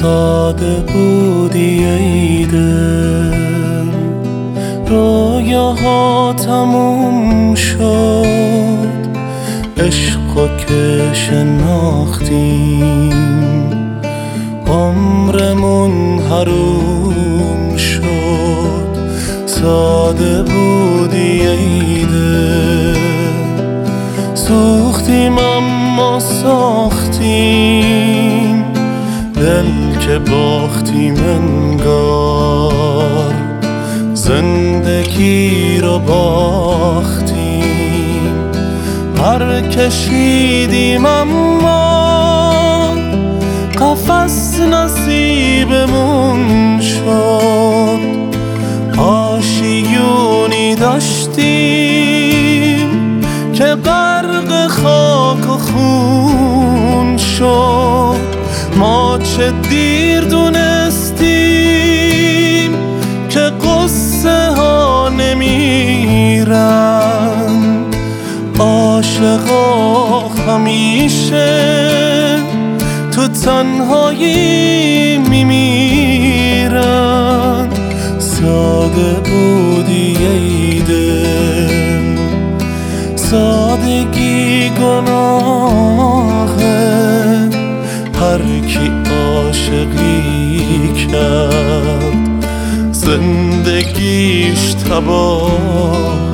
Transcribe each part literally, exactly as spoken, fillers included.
ساده بودی ای دل، رویاها تموم شد، عشقا که شناختیم عمرمون حروم شد. ساده بودی ای دل، سوختیم اما ساختیم، دل که باختیم انگار زندگی رو باختیم. پر کشیدیم اما قفس نصیبمون شد، آشیونی داشتیم که غرق خاک و خون شد. ما چه دیر دونستیم که قصه ها نمیرن، عاشقا همیشه تو تنهایی میمیرن. ساده بودی ای دل، سادگی گناهه، هر کی عاشقی کرد زندگیش تباه.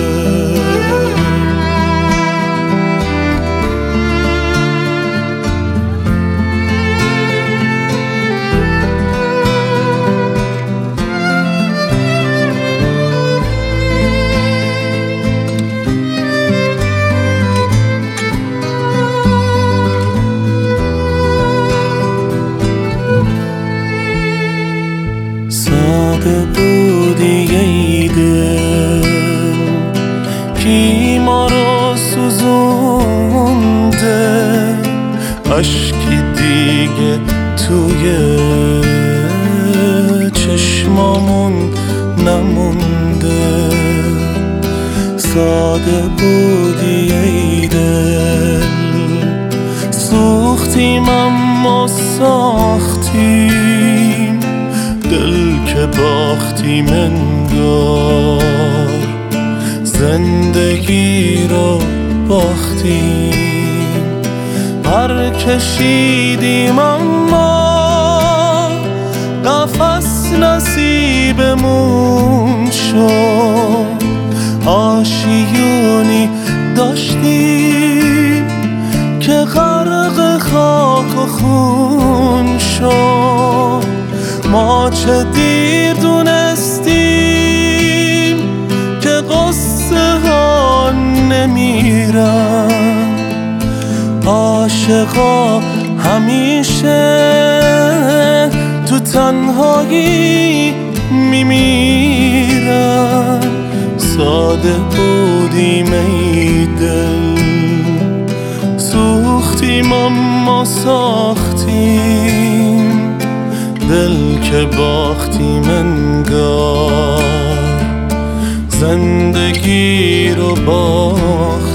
ساده بودی ای دل، کی ما رو سوزونده، اشکی دیگه توی چشمامون نمونده. ساده بودی ای دل، سوختیم اما ساختیم، دل که باختیم انگار زندگی رو باختیم. پر کشیدیم اما قفس نصیبمون شد، آشیونی داشتیم که غرق خاک و خون شد. ما چه دیر دونستیم که قصه ها نمیرن، عاشقا همیشه تو تنهایی میمیرن. ساده بودیم ای دل، سوختیم اما ساختیم، دل که باختیم انگار زندگی رو باختیم.